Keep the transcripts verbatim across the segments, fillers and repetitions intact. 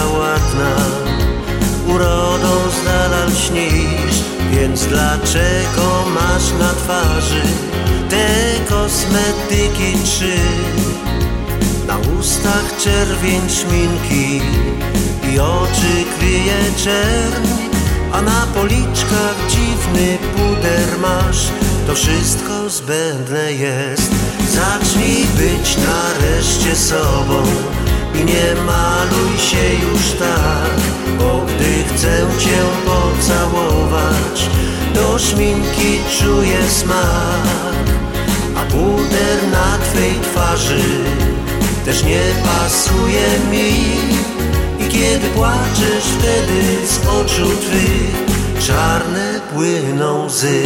ładna, urodą z dala lśnisz, więc dlaczego masz na twarzy te kosmetyki trzy? Na ustach czerwień szminki i oczy kryje czerń, a na policzkach dziwny puder masz. To wszystko zbędne jest. Zacznij być nareszcie sobą i nie maluj się już tak, bo gdy chcę cię pocałować, do szminki czuję smak, a puder na twej twarzy też nie pasuje mi. I kiedy płaczesz, wtedy z oczu twych czarne płyną łzy.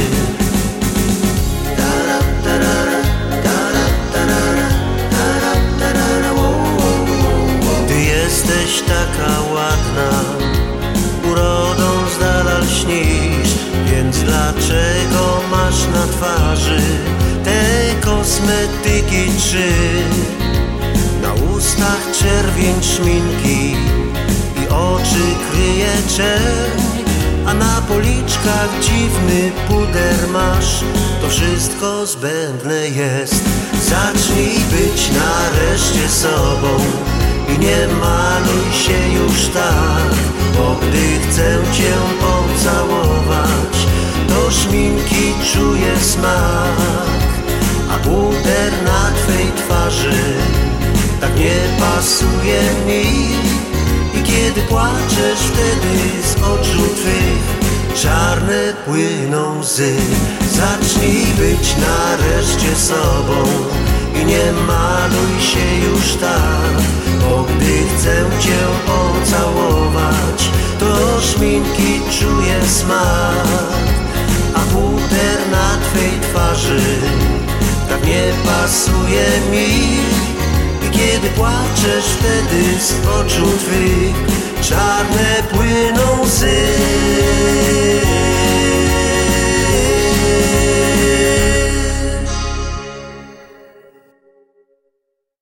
Ty jesteś taka ładna, urodą z dala lśnisz, więc dlaczego masz na twarzy te kosmetyki trzy? Na ustach czerwień szminki i oczy kryje czerń, a na policzkach dziwny puder masz. To wszystko zbędne jest. Zacznij być nareszcie sobą i nie maluj się już tak, bo gdy chcę cię pocałować, do szminki czuję smak, a puder na twej twarzy tak nie pasuje mi. I kiedy płaczesz, wtedy z oczu twych czarne płyną łzy. Zacznij być nareszcie sobą i nie maluj się już tak, bo gdy chcę cię pocałować, to szminki czuję smak, a puder na twej twarzy tak nie pasuje mi. I kiedy płaczesz, wtedy z oczu twych czarne płyną łzy.